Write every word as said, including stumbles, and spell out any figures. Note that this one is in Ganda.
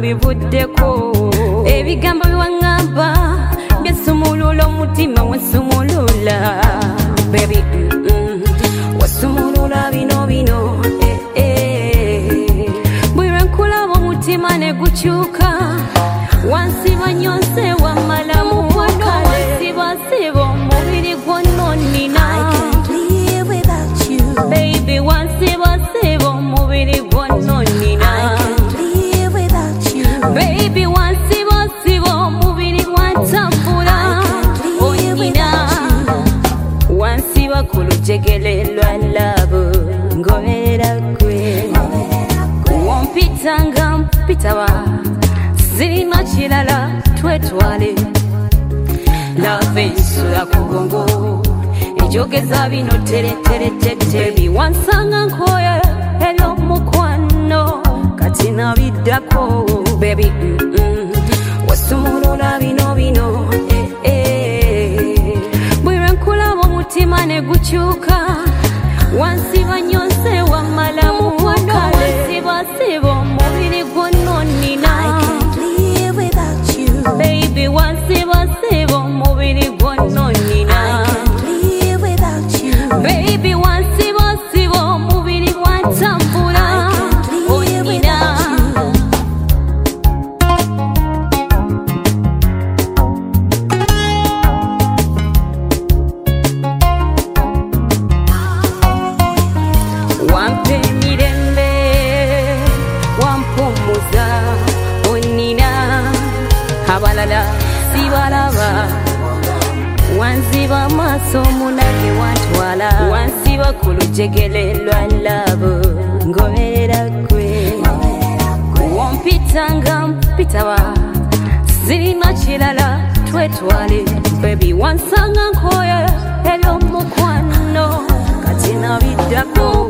bivuddeko ebigambo biwaŋŋamba byesumulula omutima wesumulula baby mm -mm. wasumulula bino bino eh, eh. bwe nkulaba omutima ne gukyuka wansiba nyonse wamalamu wakale wansibasiba omubiri gwonna nnina baby wansibasiba omubiri gwonna nnina baby wansibasiba omubiri gwantambula onnina wansiba ku lujegere lwa laabu ngoberera gwe wompitanga mpitawa zirima kirala twetwale love ensula ku bwongo ejogeza bino tereteretete baby wansanga nkoye eby'omukwano kati nabiddako baby mm -mm. wasumulula bino bino eh, eh. bwe nkulaba omutima ne gukyuka wansiba nyonse wamalamu wakale wansibasiba omubiri gwonna nnina baby wansibasiba omubiri gwonna nnina baby wansibasiba omubiri gwantambula onnina wampa emirembe wampumuza onnina abalala sibalaba wansiba amaaso munage wantwala wansiba ku lujegere lwa laabu ngoberera gwe wompitanga mpitawa zirima kirala twetwale baby wansanga nkoye eby'omukwano kati nabiddako